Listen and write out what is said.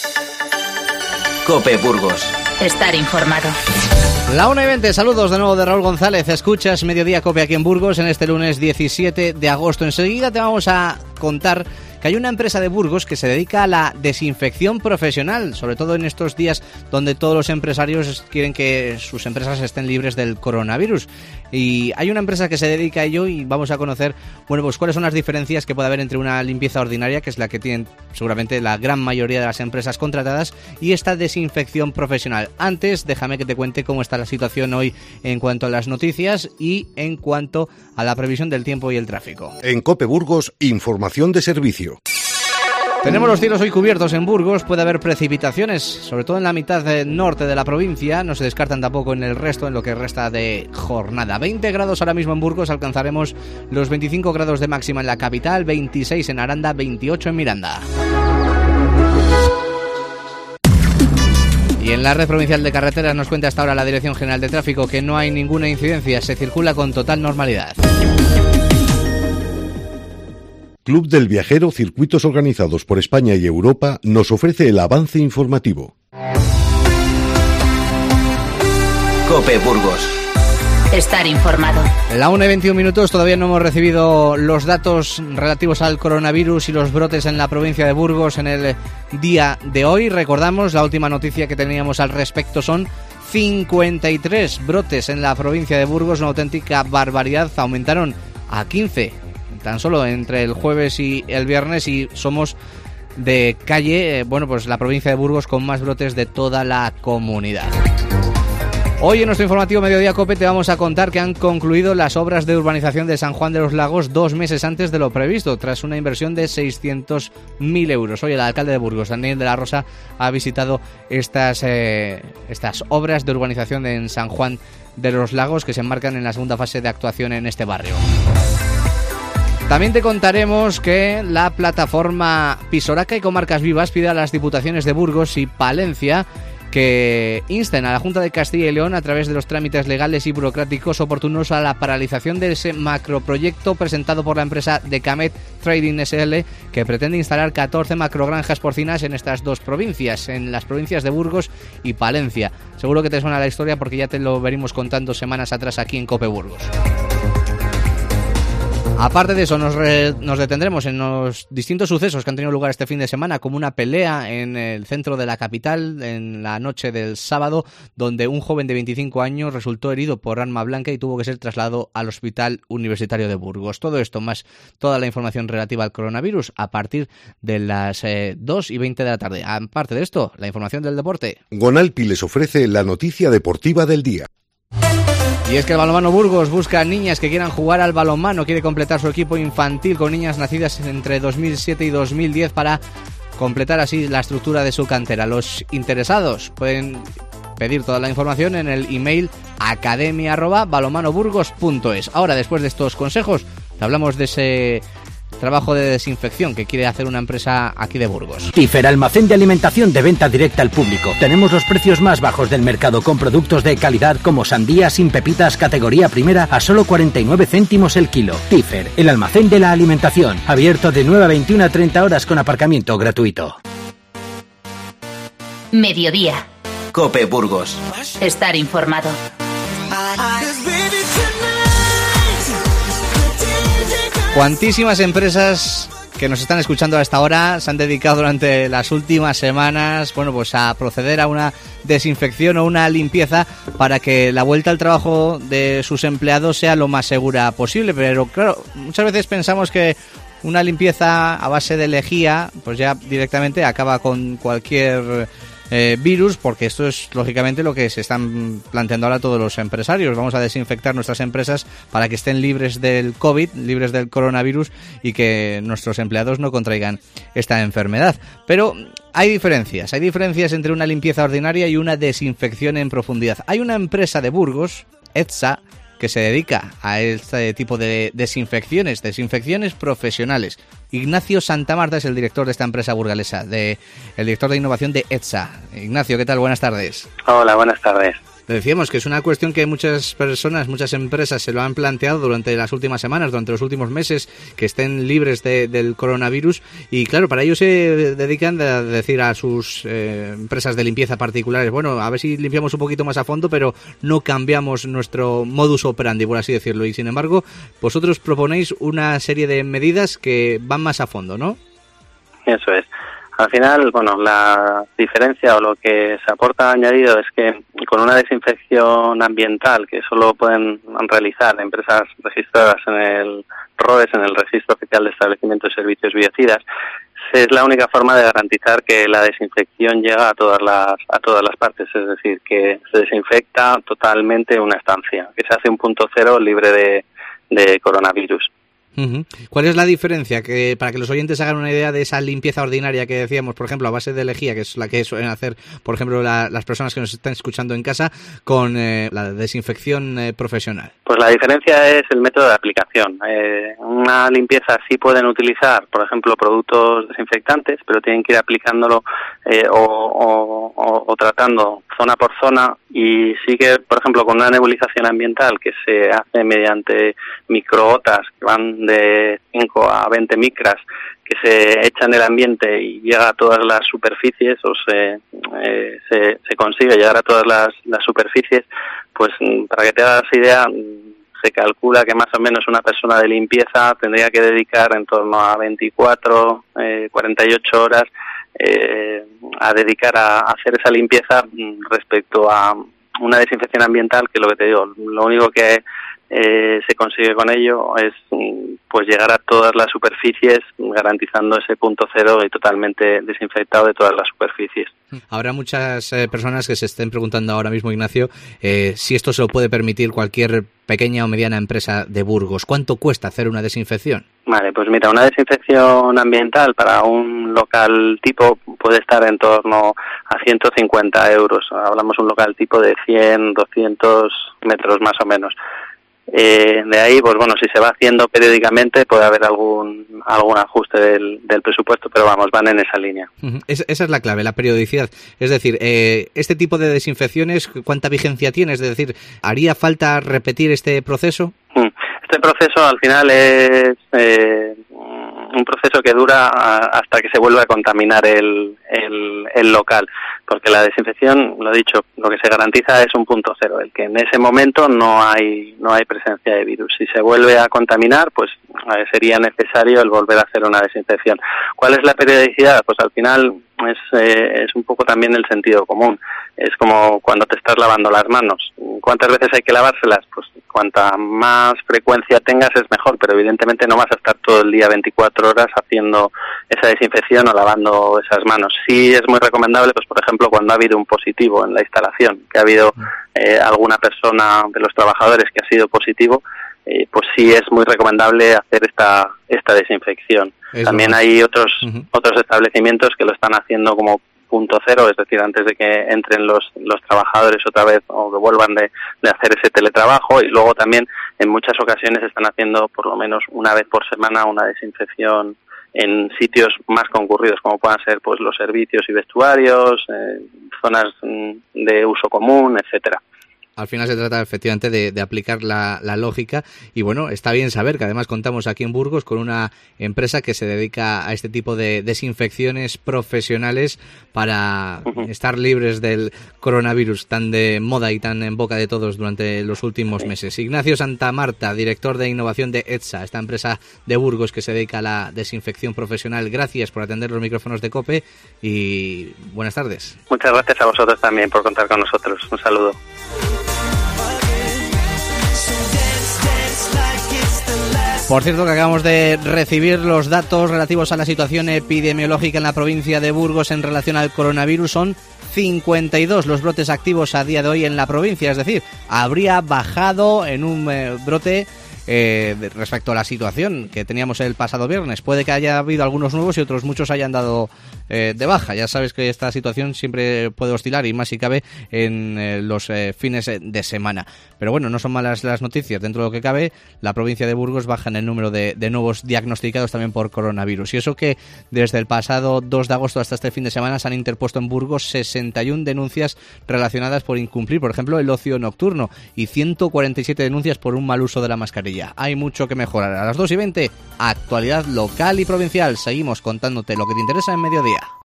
COPE Burgos. Estar informado. La 1:20, saludos de nuevo de Raúl González. Escuchas Mediodía COPE aquí en Burgos en este lunes 17 de agosto. Enseguida te vamos a contar que hay una empresa de Burgos que se dedica a la desinfección profesional, sobre todo en estos días donde todos los empresarios quieren que sus empresas estén libres del coronavirus. Y hay una empresa que se dedica a ello y vamos a conocer, bueno, pues cuáles son las diferencias que puede haber entre una limpieza ordinaria, que es la que tienen seguramente la gran mayoría de las empresas contratadas, y esta desinfección profesional. Antes, déjame que te cuente cómo está la situación hoy en cuanto a las noticias y en cuanto a la previsión del tiempo y el tráfico. En COPE Burgos, información de servicio. Tenemos los cielos hoy cubiertos en Burgos, puede haber precipitaciones, sobre todo en la mitad norte de la provincia, no se descartan tampoco en el resto, en lo que resta de jornada. 20 grados ahora mismo en Burgos, alcanzaremos los 25 grados de máxima en la capital, 26 en Aranda, 28 en Miranda. Y en la red provincial de carreteras nos cuenta hasta ahora la Dirección General de Tráfico que no hay ninguna incidencia, se circula con total normalidad. Club del Viajero, circuitos organizados por España y Europa, nos ofrece el avance informativo. COPE Burgos. Estar informado. La 1:21, todavía no hemos recibido los datos relativos al coronavirus y los brotes en la provincia de Burgos en el día de hoy. Recordamos, la última noticia que teníamos al respecto son 53 brotes en la provincia de Burgos, una auténtica barbaridad, aumentaron a 15 tan solo entre el jueves y el viernes y somos de calle, bueno, pues la provincia de Burgos con más brotes de toda la comunidad. Hoy en nuestro informativo Mediodía COPE te vamos a contar que han concluido las obras de urbanización de San Juan de los Lagos 2 meses antes de lo previsto, tras una inversión de 600.000 euros. Hoy el alcalde de Burgos, Daniel de la Rosa, ha visitado estas obras de urbanización en San Juan de los Lagos que se enmarcan en la segunda fase de actuación en este barrio. También te contaremos que la plataforma Pisoraca y Comarcas Vivas pide a las diputaciones de Burgos y Palencia que insten a la Junta de Castilla y León a través de los trámites legales y burocráticos oportunos a la paralización de ese macroproyecto presentado por la empresa Decamet Trading SL que pretende instalar 14 macrogranjas porcinas en estas dos provincias, en las provincias de Burgos y Palencia. Seguro que te suena la historia porque ya te lo venimos contando semanas atrás aquí en COPE Burgos. Aparte de eso, nos detendremos en los distintos sucesos que han tenido lugar este fin de semana, como una pelea en el centro de la capital en la noche del sábado, donde un joven de 25 años resultó herido por arma blanca y tuvo que ser trasladado al Hospital Universitario de Burgos. Todo esto, más toda la información relativa al coronavirus, a partir de las 2:20 de la tarde. Aparte de esto, la información del deporte. Gonalpi les ofrece la noticia deportiva del día. Y es que el Balonmano Burgos busca niñas que quieran jugar al balonmano, quiere completar su equipo infantil con niñas nacidas entre 2007 y 2010 para completar así la estructura de su cantera. Los interesados pueden pedir toda la información en el email academia@balonmanoburgos.es. Ahora, después de estos consejos, te hablamos de ese trabajo de desinfección que quiere hacer una empresa aquí de Burgos. Tifer, almacén de alimentación de venta directa al público. Tenemos los precios más bajos del mercado con productos de calidad como sandía sin pepitas categoría primera a solo 49 céntimos el kilo. Tifer, el almacén de la alimentación. Abierto de 9 a 21 a 30 horas con aparcamiento gratuito. Mediodía. COPE Burgos. Estar informado. Cuantísimas empresas que nos están escuchando a esta hora se han dedicado durante las últimas semanas, bueno, pues a proceder a una desinfección o una limpieza para que la vuelta al trabajo de sus empleados sea lo más segura posible. Pero claro, muchas veces pensamos que una limpieza a base de lejía, pues ya directamente acaba con cualquier virus, porque esto es lógicamente lo que se están planteando ahora todos los empresarios. Vamos a desinfectar nuestras empresas para que estén libres del COVID, libres del coronavirus y que nuestros empleados no contraigan esta enfermedad. Pero hay diferencias entre una limpieza ordinaria y una desinfección en profundidad. Hay una empresa de Burgos, ETSA, que se dedica a este tipo de desinfecciones profesionales. Ignacio Santamarta es el director de esta empresa burgalesa, el director de innovación de ETSA. Ignacio, ¿qué tal? Buenas tardes. Hola, buenas tardes. Decíamos que es una cuestión que muchas personas, muchas empresas se lo han planteado durante las últimas semanas, durante los últimos meses, que estén libres del coronavirus, y claro, para ello se dedican a decir a sus empresas de limpieza particulares, bueno, a ver si limpiamos un poquito más a fondo, pero no cambiamos nuestro modus operandi, por así decirlo, y sin embargo, vosotros proponéis una serie de medidas que van más a fondo, ¿no? Eso es. Al final, bueno, la diferencia o lo que se aporta añadido es que con una desinfección ambiental que solo pueden realizar empresas registradas en el RoES, en el Registro Oficial de Establecimientos y Servicios Biocidas, es la única forma de garantizar que la desinfección llega a todas las partes, es decir, que se desinfecta totalmente una estancia, que se hace un punto cero libre de coronavirus. Uh-huh. ¿Cuál es la diferencia? Que para que los oyentes hagan una idea de esa limpieza ordinaria que decíamos, por ejemplo, a base de lejía, que es la que suelen hacer, por ejemplo, las personas que nos están escuchando en casa, con la desinfección profesional. Pues la diferencia es el método de aplicación. Una limpieza sí pueden utilizar, por ejemplo, productos desinfectantes, pero tienen que ir aplicándolo o tratando zona por zona, y sí que, por ejemplo, con una nebulización ambiental que se hace mediante microgotas que van de 5 a 20 micras, que se echa en el ambiente y llega a todas las superficies, o se consigue llegar a todas las superficies, pues para que te hagas idea, se calcula que más o menos una persona de limpieza tendría que dedicar en torno a 24, 48 horas a dedicar a hacer esa limpieza respecto a una desinfección ambiental, que lo que te digo, lo único que se consigue con ello es pues llegar a todas las superficies garantizando ese punto cero y totalmente desinfectado de todas las superficies. Habrá muchas personas que se estén preguntando ahora mismo, Ignacio, si esto se lo puede permitir cualquier pequeña o mediana empresa de Burgos. ¿Cuánto cuesta hacer una desinfección? Vale, pues mira, una desinfección ambiental para un local tipo puede estar en torno a 150 euros. Hablamos de un local tipo de 100, 200 metros más o menos. De ahí, pues bueno, si se va haciendo periódicamente puede haber algún ajuste del presupuesto, pero vamos, van en esa línea. Esa es la clave, la periodicidad. Es decir, este tipo de desinfecciones, ¿cuánta vigencia tiene? Es decir, ¿haría falta repetir este proceso? Este proceso al final es un proceso que dura hasta que se vuelve a contaminar el local, porque la desinfección, lo dicho, lo que se garantiza es un punto cero, el que en ese momento no hay presencia de virus. Si se vuelve a contaminar, pues sería necesario el volver a hacer una desinfección. ¿Cuál es la periodicidad? Pues al final es un poco también el sentido común. Es como cuando te estás lavando las manos. ¿Cuántas veces hay que lavárselas? Pues cuanta más frecuencia tengas es mejor, pero evidentemente no vas a estar todo el día 24 horas haciendo esa desinfección o lavando esas manos. Sí es muy recomendable, pues por ejemplo, cuando ha habido un positivo en la instalación, que ha habido alguna persona de los trabajadores que ha sido positivo, pues sí es muy recomendable hacer esta desinfección. También hay otros establecimientos que lo están haciendo como punto cero, es decir, antes de que entren los trabajadores otra vez o que vuelvan de hacer ese teletrabajo, y luego también en muchas ocasiones están haciendo por lo menos una vez por semana una desinfección en sitios más concurridos, como puedan ser pues los servicios y vestuarios, zonas de uso común, etcétera. Al final se trata efectivamente de aplicar la lógica, y bueno, está bien saber que además contamos aquí en Burgos con una empresa que se dedica a este tipo de desinfecciones profesionales para estar libres del coronavirus tan de moda y tan en boca de todos durante los últimos meses. Ignacio Santamarta, director de innovación de ETSA, esta empresa de Burgos que se dedica a la desinfección profesional. Gracias por atender los micrófonos de COPE y buenas tardes. Muchas gracias a vosotros también por contar con nosotros. Un saludo. Por cierto, que acabamos de recibir los datos relativos a la situación epidemiológica en la provincia de Burgos en relación al coronavirus. Son 52 los brotes activos a día de hoy en la provincia, es decir, habría bajado en un brote respecto a la situación que teníamos el pasado viernes. Puede que haya habido algunos nuevos y otros muchos hayan dado de baja. Ya sabes que esta situación siempre puede oscilar y más si cabe en los fines de semana. Pero bueno, no son malas las noticias. Dentro de lo que cabe, la provincia de Burgos baja en el número de nuevos diagnosticados también por coronavirus. Y eso que desde el pasado 2 de agosto hasta este fin de semana se han interpuesto en Burgos 61 denuncias relacionadas por incumplir, por ejemplo, el ocio nocturno y 147 denuncias por un mal uso de la mascarilla. Hay mucho que mejorar. A las 2:20, actualidad local y provincial. Seguimos contándote lo que te interesa en Mediodía.